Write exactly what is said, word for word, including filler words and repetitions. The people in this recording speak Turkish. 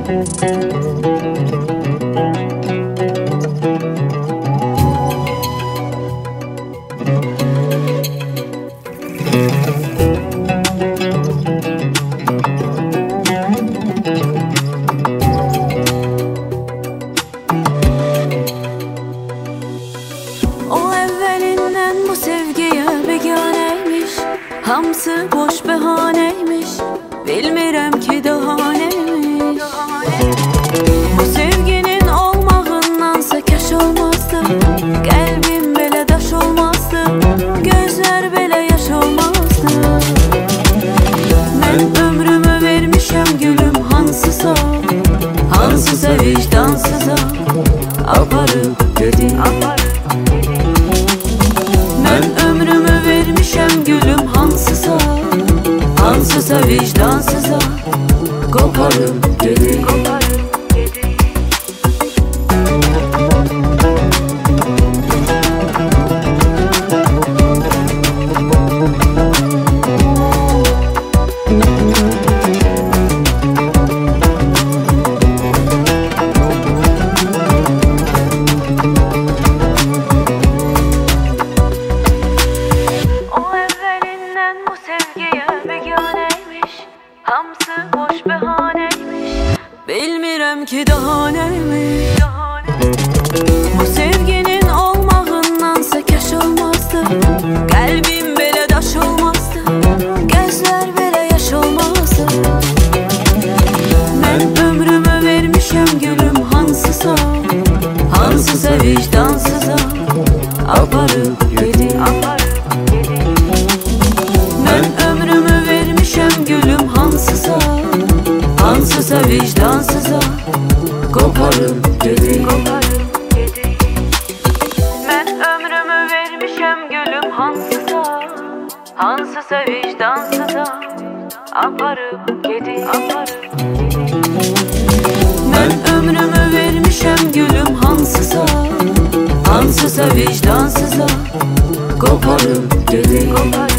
O evvelinden bu sevgiye beganeymiş, hamsı boş behaneymiş, bilmirəm ki daha neymiş. Bu sevginin olmağındansa kaş olmazdı, kalbim belə daş olmazdı, gözler belə yaş olmazdı. Ben ömrümü vermişəm gülüm hansısa, hansısa vicdansıza aparıp dedi. Ben ömrümü vermişəm gülüm hansısa, hansısa vicdansıza koparıp dedi. Hamsı boş behaneymiş, bilmirəm ki daha neymiş. Bu sevginin olmağındansa kaş olmazdı, kalbim belə daş olmazdı, gözler belə yaş olmazdı. Ben ömrümü vermişəm gülüm hansısa, hansısa vicdansıza aparıp dedi. Ben ömrümü vermişəm gülüm hansısa, hansısa vicdansıza koparıp dedi. Ben ömrümü vermişəm gülüm hansısa, hansısa vicdansıza aparıp dedi. Ben ömrümü vermişəm gülüm hansısa, hansısa vicdansıza koparıp dedi.